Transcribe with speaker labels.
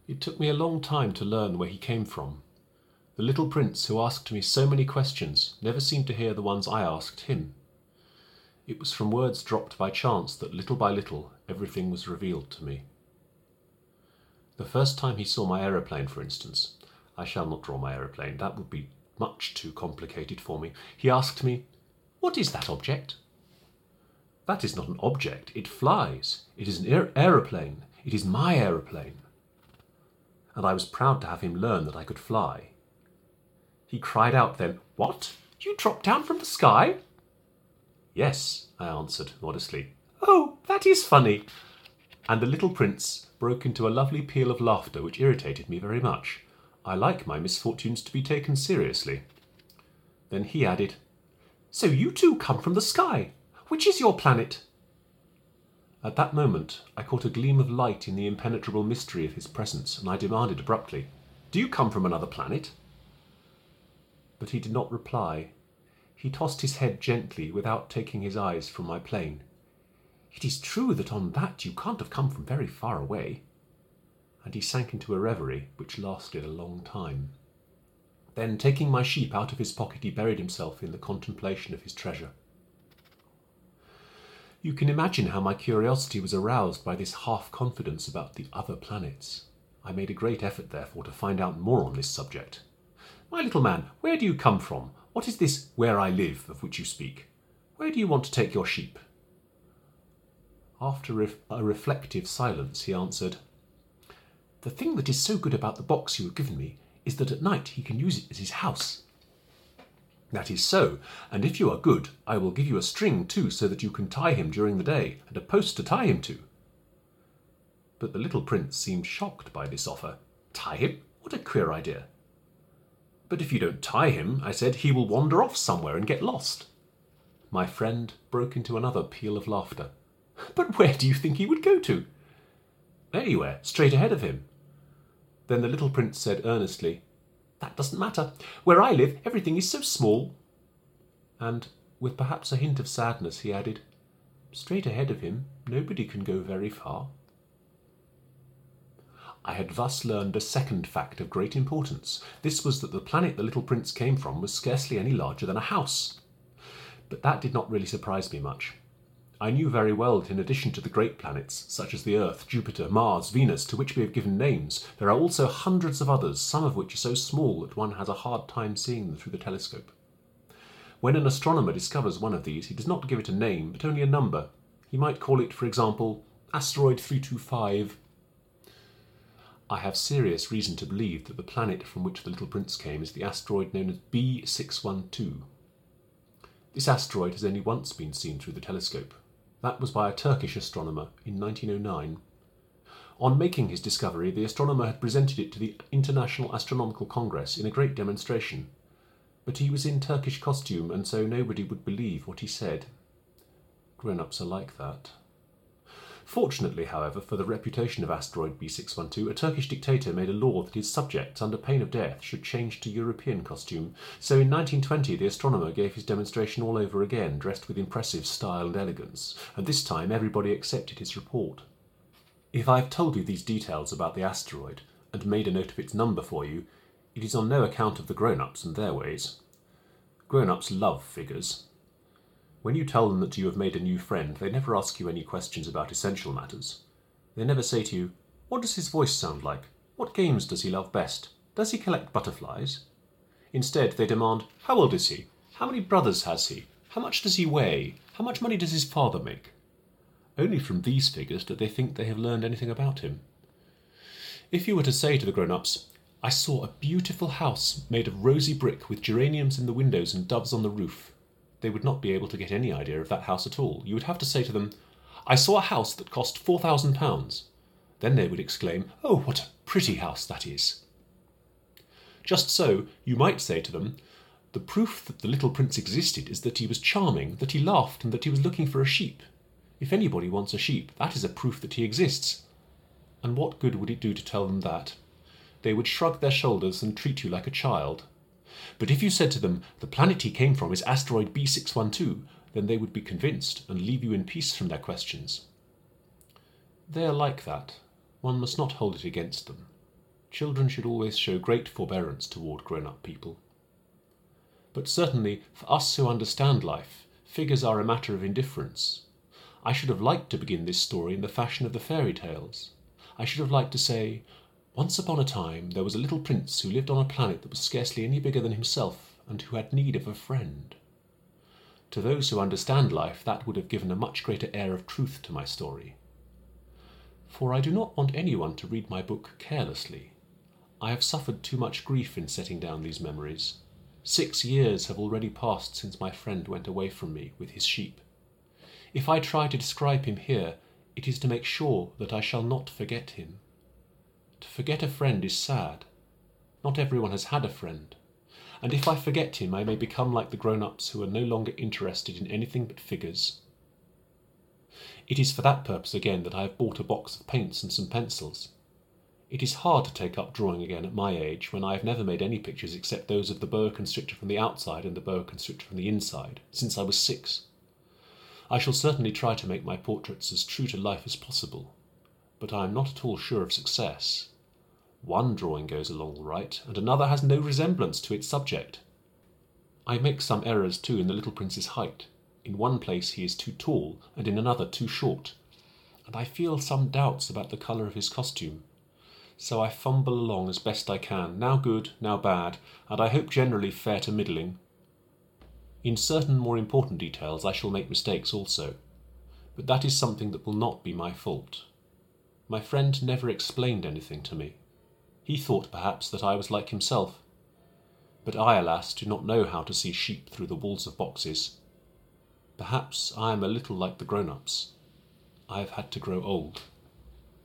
Speaker 1: It took me a long time to learn where he came from. The little prince who asked me so many questions never seemed to hear the ones I asked him. It was from words dropped by chance that little by little everything was revealed to me. The first time he saw my aeroplane, for instance, I shall not draw my aeroplane, that would be much too complicated for me. He asked me, "What is that object?" "That is not an object, it flies. It is an aeroplane. It is my aeroplane." And I was proud to have him learn that I could fly. He cried out then, "What? You dropped down from the sky?" "Yes," I answered modestly. "Oh, that is funny." And the little prince broke into a lovely peal of laughter which irritated me very much. I like my misfortunes to be taken seriously. Then he added, "So you too come from the sky. Which is your planet?" At that moment I caught a gleam of light in the impenetrable mystery of his presence, and I demanded abruptly, "Do you come from another planet?" But he did not reply. He tossed his head gently without taking his eyes from my plane. "It is true that on that you can't have come from very far away." And he sank into a reverie which lasted a long time. Then, taking my sheep out of his pocket, he buried himself in the contemplation of his treasure. You can imagine how my curiosity was aroused by this half-confidence about the other planets. I made a great effort, therefore, to find out more on this subject. "My little man, where do you come from? What is this 'where I live' of which you speak? Where do you want to take your sheep?" After a reflective silence, he answered, "The thing that is so good about the box you have given me is that at night he can use it as his house." "That is so, and if you are good, I will give you a string too, so that you can tie him during the day, and a post to tie him to." But the little prince seemed shocked by this offer. "Tie him? What a queer idea." "But if you don't tie him," I said, "he will wander off somewhere and get lost." My friend broke into another peal of laughter. "But where do you think he would go to?" "Anywhere, straight ahead of him." Then the little prince said earnestly, "That doesn't matter. Where I live, everything is so small." And, with perhaps a hint of sadness, he added, "Straight ahead of him, nobody can go very far." I had thus learned a second fact of great importance. This was that the planet the little prince came from was scarcely any larger than a house. But that did not really surprise me much. I knew very well that in addition to the great planets, such as the Earth, Jupiter, Mars, Venus, to which we have given names, there are also hundreds of others, some of which are so small that one has a hard time seeing them through the telescope. When an astronomer discovers one of these, he does not give it a name, but only a number. He might call it, for example, Asteroid 325. I have serious reason to believe that the planet from which the little prince came is the asteroid known as B612. This asteroid has only once been seen through the telescope. That was by a Turkish astronomer in 1909. On making his discovery, the astronomer had presented it to the International Astronomical Congress in a great demonstration. But he was in Turkish costume, and so nobody would believe what he said. Grown-ups are like that. Fortunately, however, for the reputation of asteroid B612, a Turkish dictator made a law that his subjects, under pain of death, should change to European costume. So in 1920, the astronomer gave his demonstration all over again, dressed with impressive style and elegance, and this time everybody accepted his report. If I have told you these details about the asteroid, and made a note of its number for you, it is on no account of the grown-ups and their ways. Grown-ups love figures. When you tell them that you have made a new friend, they never ask you any questions about essential matters. They never say to you, "What does his voice sound like? What games does he love best? Does he collect butterflies?" Instead, they demand, "How old is he? How many brothers has he? How much does he weigh? How much money does his father make?" Only from these figures do they think they have learned anything about him. If you were to say to the grown-ups, "I saw a beautiful house made of rosy brick with geraniums in the windows and doves on the roof," they would not be able to get any idea of that house at all. You would have to say to them, "I saw a house that cost £4,000. Then they would exclaim, "Oh, what a pretty house that is." Just so, you might say to them, "The proof that the little prince existed is that he was charming, that he laughed, and that he was looking for a sheep. If anybody wants a sheep, that is a proof that he exists." And what good would it do to tell them that? They would shrug their shoulders and treat you like a child. But if you said to them, "The planet he came from is asteroid B612, then they would be convinced and leave you in peace from their questions. They are like that. One must not hold it against them. Children should always show great forbearance toward grown-up people. But certainly, for us who understand life, figures are a matter of indifference. I should have liked to begin this story in the fashion of the fairy tales. I should have liked to say, once upon a time there was a little prince who lived on a planet that was scarcely any bigger than himself and who had need of a friend. To those who understand life, that would have given a much greater air of truth to my story. For I do not want anyone to read my book carelessly. I have suffered too much grief in setting down these memories. 6 years have already passed since my friend went away from me with his sheep. If I try to describe him here, it is to make sure that I shall not forget him. To forget a friend is sad. Not everyone has had a friend. And if I forget him, I may become like the grown-ups who are no longer interested in anything but figures. It is for that purpose again that I have bought a box of paints and some pencils. It is hard to take up drawing again at my age, when I have never made any pictures except those of the boa constrictor from the outside and the boa constrictor from the inside, since I was 6. I shall certainly try to make my portraits as true to life as possible, but I am not at all sure of success. One drawing goes along all right, and another has no resemblance to its subject. I make some errors too in the little prince's height. In one place he is too tall, and in another too short, and I feel some doubts about the colour of his costume. So I fumble along as best I can, now good, now bad, and I hope generally fair to middling. In certain more important details I shall make mistakes also, but that is something that will not be my fault. My friend never explained anything to me. He thought perhaps that I was like himself, but I, alas, do not know how to see sheep through the walls of boxes. Perhaps I am a little like the grown-ups. I have had to grow old.